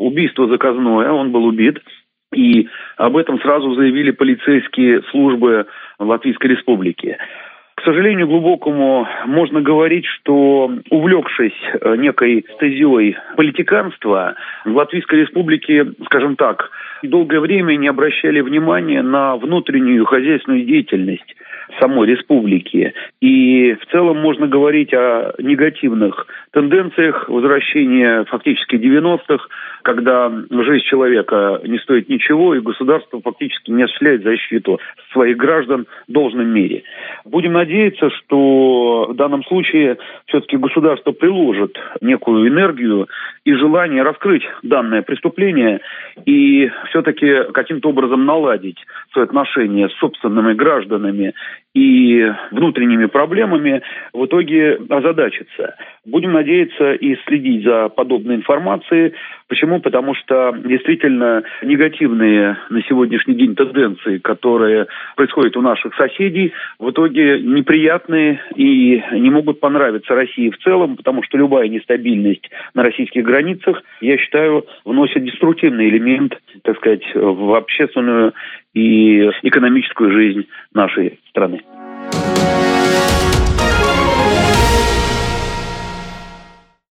убийство заказное, он был убит. И об этом сразу заявили полицейские службы Латвийской Республики. К сожалению глубокому, можно говорить, что, увлекшись некой стезей политиканства, в Латвийской Республике, скажем так, долгое время не обращали внимания на внутреннюю хозяйственную деятельность самой республики. И в целом можно говорить о негативных тенденциях возвращения фактически 90-х, когда жизнь человека не стоит ничего, и государство фактически не осуществляет защиту своих граждан в должной мере. Будем надеяться, что в данном случае все-таки государство приложит некую энергию и желание раскрыть данное преступление и все-таки каким-то образом наладить свои отношения с собственными гражданами и внутренними проблемами, в итоге озадачиться. Будем надеяться и следить за подобной информацией. Почему? Потому что действительно негативные на сегодняшний день тенденции, которые происходят у наших соседей, в итоге неприятные и не могут понравиться России в целом, потому что любая нестабильность на российских границах, я считаю, вносит деструктивный элемент, так сказать, в общественную и экономическую жизнь нашей страны.